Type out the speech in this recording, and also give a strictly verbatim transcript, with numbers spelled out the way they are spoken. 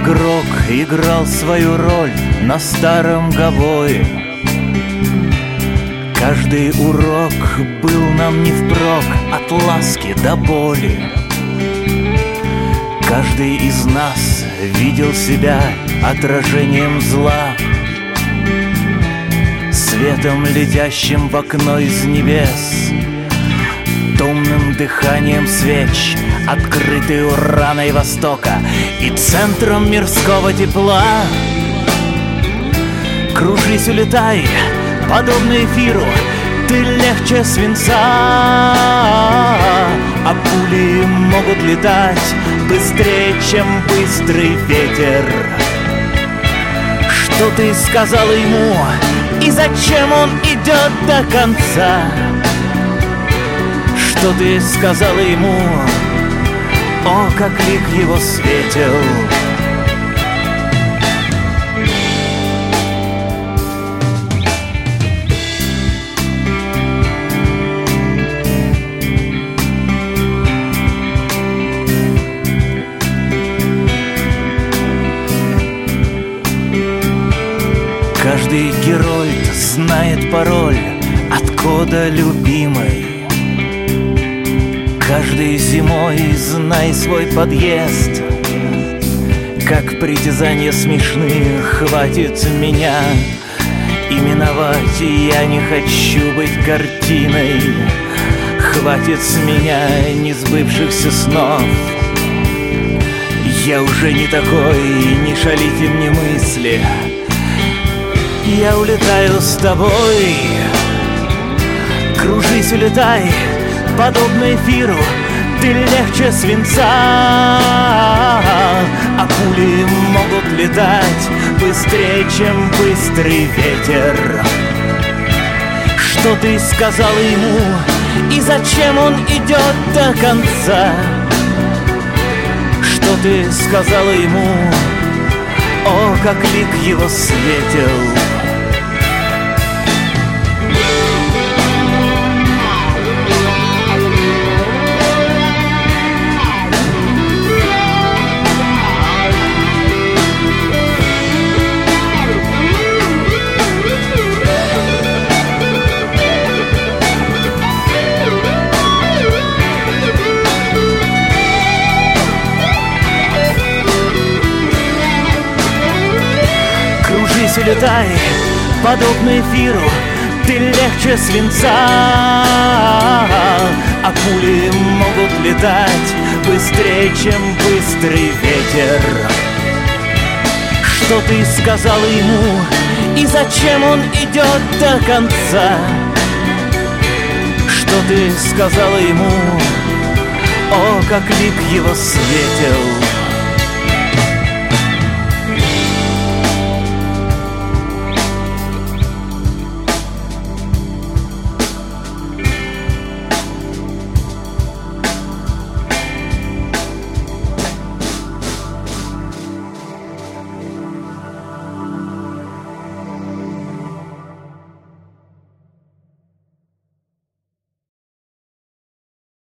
игрок играл свою роль на старом гобое. Каждый урок был нам не впрок, от ласки до боли. Каждый из нас видел себя отражением зла, светом, летящим в окно из небес, томным дыханием свеч, открытой раной Востока и центром мирского тепла. Кружись, улетай, подобно эфиру, ты легче свинца, а пули могут летать быстрее, чем быстрый ветер. Что ты сказала ему, и зачем он идет до конца? Что ты сказала ему, о, как лик его светил. Каждый герой знает пароль от кода любимой. Каждый зимой знай свой подъезд. Как притязания смешны, хватит меня именовать. Я не хочу быть картиной. Хватит с меня несбывшихся снов. Я уже не такой, не шалите мне мысли. Я улетаю с тобой. Кружись, улетай, подобно эфиру, ты легче свинца, а пули могут летать быстрее, чем быстрый ветер. Что ты сказала ему, и зачем он идет до конца? Что ты сказала ему, о, как лик его светил. Улетай, подобно эфиру, ты легче свинца, а пули могут летать быстрее, чем быстрый ветер. Что ты сказала ему, и зачем он идет до конца? Что ты сказала ему, о, как лик его светил.